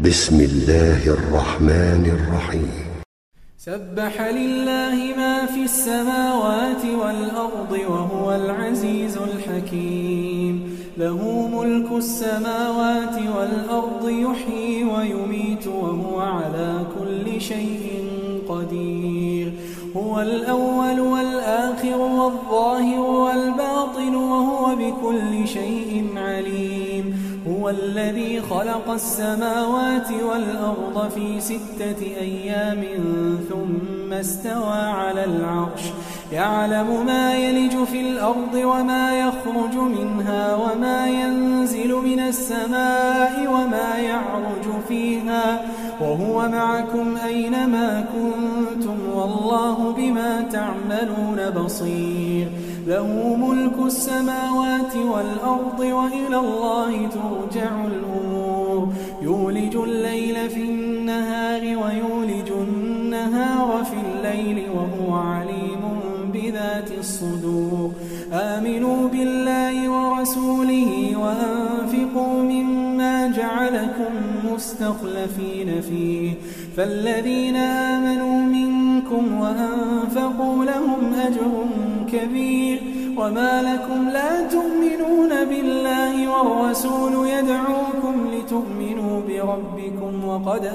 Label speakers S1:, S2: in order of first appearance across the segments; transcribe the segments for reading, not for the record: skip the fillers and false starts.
S1: بسم الله الرحمن الرحيم.
S2: سبح لله ما في السماوات والأرض وهو العزيز الحكيم. له ملك السماوات والأرض يحيي ويميت وهو على كل شيء قدير. هو الأول والآخر والظاهر والباطن وهو بكل شيء عليم. هو الذي خلق السماوات والأرض في 6 أيام ثم استوى على العرش يعلم ما يلج في الأرض وما يخرج منها وما ينزل من السماء وما يعرج فيها وهو معكم أينما كنتم والله بما تعملون بصير. له ملك السماوات والأرض وإلى الله ترجع الأمور. يولج الليل في النهار ويولج النهار في الليل وهو عليم بذات الصدور. آمنوا بالله ورسوله وأنفقوا مما جعلكم مستخلفين فيه فالذين آمنوا منكم وأنفقوا لهم أجر كبير. وما لكم لا تؤمنون بالله والرسول يدعوكم لتؤمنوا بربكم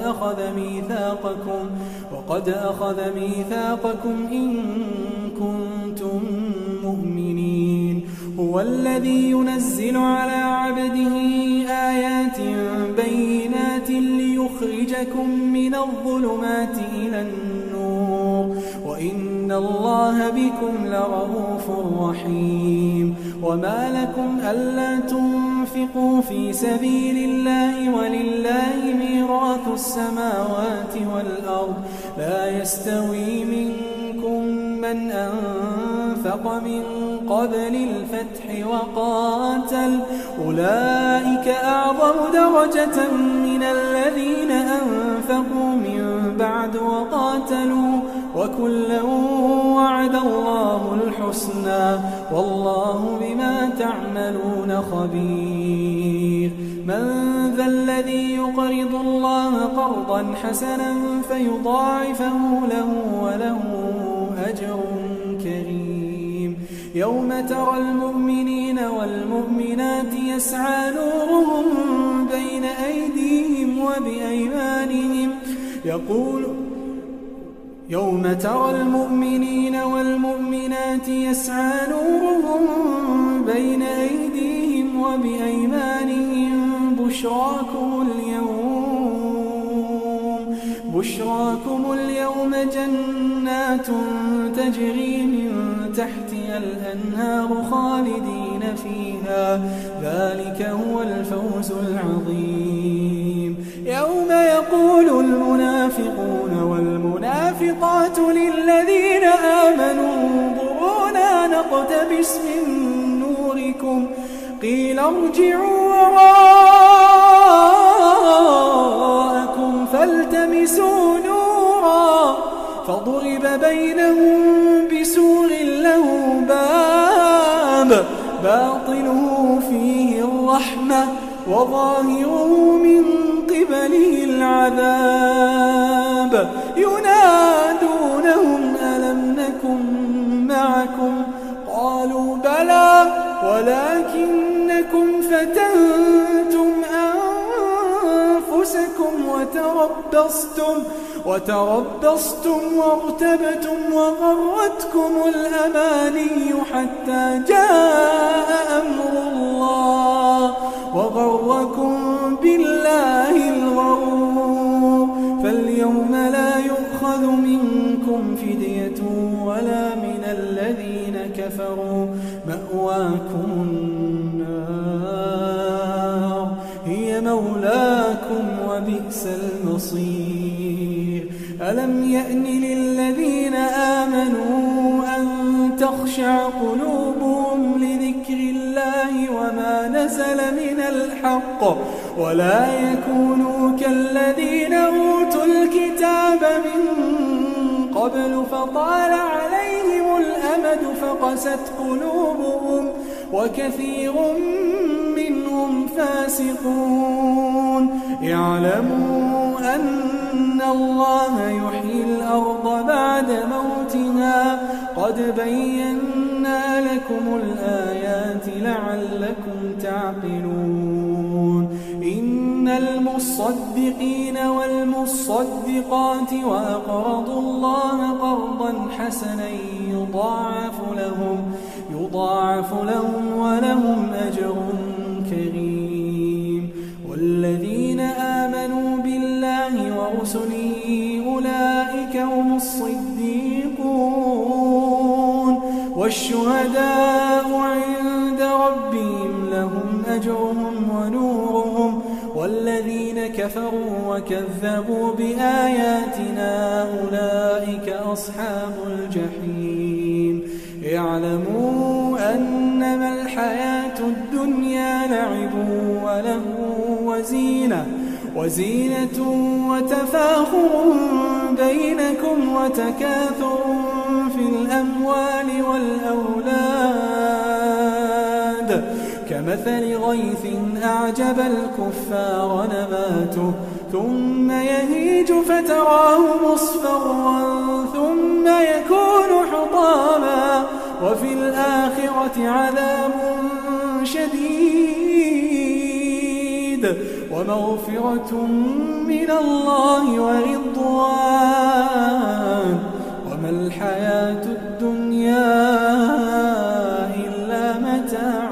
S2: وقد أخذ ميثاقكم إن كنتم مؤمنين. هو الذي ينزل على عبده آيات بينات ليخرجكم من الظلمات إلى النور وإن الله بكم لرؤوف رحيم. وما لكم ألا تنفقوا في سبيل الله ولله ميراث السماوات والأرض لا يستوي منكم من أنفق من قبل الفتح وقاتل أولئك أعظم درجة من الذين أنفقوا من بعد وقاتلوا وكلا وعد الله الحسنى والله بما تعملون خبير. من ذا الذي يقرض الله قرضا حسنا فيضاعفه له وله أجر كريم. يوم ترى المؤمنين والمؤمنات يسعى نورهم بين أيديهم وبأيمانهم يوم ترى المؤمنين والمؤمنات يسعى نورهم بين أيديهم وبأيمانهم بشراكم اليوم جنات تجري من تحتها الأنهار خالدين فيها ذلك هو الفوز العظيم. يوم يقول المنافقون والمنافقات للذين آمنوا انظرونا نقتبس من نوركم قيل ارجعوا وراءكم فالتمسوا نورا فضرب بينهم بسور له باب باطنه فيه الرحمة وظاهره من قبله العذاب. ينادونهم ألم نكن معكم قالوا بلى ولكنكم فتنتم أنفسكم وتربصتم وارتبتم وغرتكم الأماني حتى جاء أمر الله وغركم بالله الغرور. فاليوم لا يؤخذ منكم فدية ولا من الذين كفروا مأواكم النار هي مولاكم وبئس المصير. ألم يأن للذين آمنوا أن تخشع قلوبهم لذكر الله وما نزل من الحق ولا يكونوا كالذين أوتوا الكتاب من قبل فطال عليهم الأمد فقست قلوبهم وكثير منهم فاسقون. اعلموا أن الله يحيي الأرض بعد موتها قد بينا لكم الآيات لعلكم تعقلون إن المصدقين والمصدقات وأقرضوا الله قرضا حسنا يضاعف لهم ولهم أجر كريم والذين آمنوا بالله ورسله أولئك هم الصديقون والشهداء عند ربهم لهم أجرهم ونورهم والذين كفروا وكذبوا بآياتنا أولئك أصحاب الجحيم اعلموا أنما الحياة الدنيا لعب وله وزينة وتفاخر بينكم وتكاثر في الأموال والأولاد كمثل غيث أعجب الكفار نباته ثم يهيج فتراه مصفرا ثم يكون حطاما وفي الآخرة عذاب شديد ومغفرة من الله ورضوان وما الحياة الدنيا إلا متاع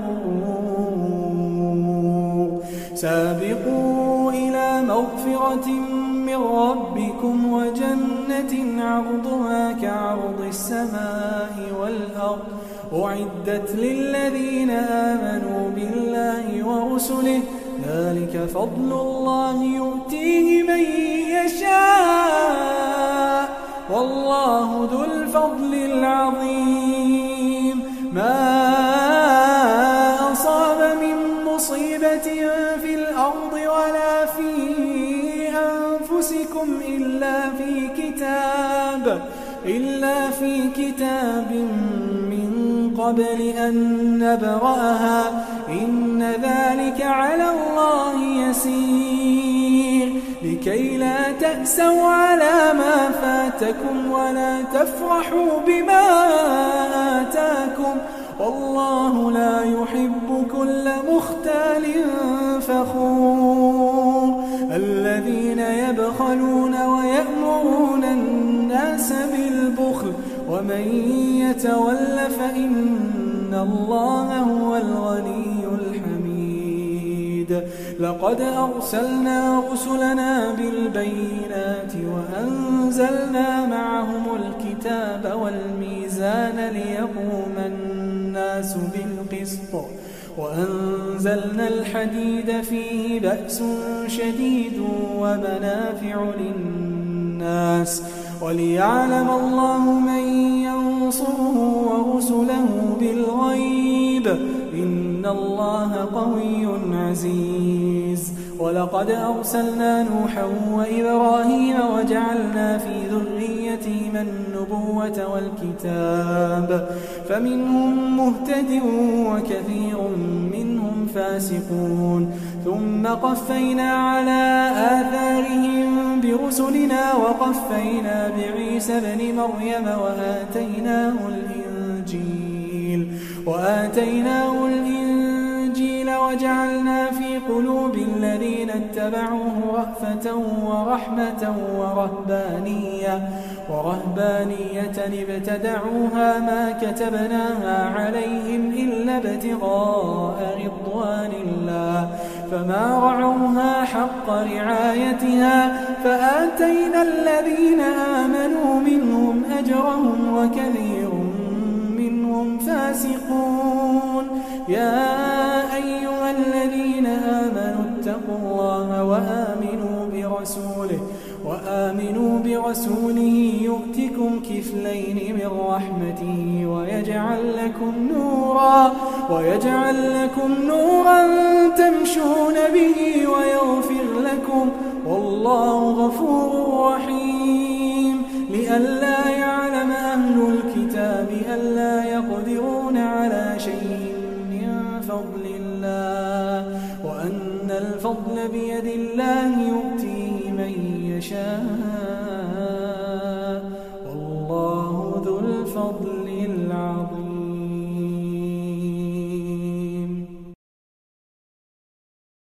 S2: الغرور سابقوا إلى مغفرة من ربكم وجنة عرضها كعرض السماء والأرض أعدت للذين آمنوا بالله ورسله ذلك فضل الله يؤتيه من يشاء والله ذو الفضل العظيم ما أصاب من مصيبة في الأرض ولا في أنفسكم إلا في كتاب من قبل أن نبرأها إن ذلك على الله يسير لكي لا تأسوا على ما فاتكم ولا تفرحوا بما آتاكم والله لا يحب كل مختال فخور الذين يبخلون ويأمرون الناس بالبخل ومن يتول فإن الله هو الغني الحميد لقد أرسلنا رسلنا بالبينات وأنزلنا معهم الكتاب والميزان ليقوم الناس بالقسط وأنزلنا الحديد فيه بأس شديد ومنافع للناس وليعلم الله من ينصره ورسله بالغيب إن الله قوي عزيز ولقد أرسلنا نوحا وإبراهيم وجعلنا في ذريتهما النبوة والكتاب فمنهم مهتد وكثير منهم فاسقون ثم قفينا على آثارهم برسلنا وقفينا بعيسى ابن مريم وآتيناه الإنجيل وجعلنا في قلوب الذين اتبعوه رأفة ورحمة ورهبانية ابتدعوها ما كتبناها عليهم إلا ابتغاء رضوان الله فما رعوها حق رعايتها فآتينا الذين آمنوا منهم أجرهم وكثير منهم فاسقون يا أيها الذين آمنوا اتقوا الله وآمنوا برسوله يؤتكم كفلين من رحمته ويجعل لكم نورا تمشون به ويغفر لكم والله غفور رحيم لئلا يعلم أهل الكتاب ألا يقدرون على شيء من فضل الله وأن الفضل بيد الله يؤتيه من يشاء والله ذو الفضل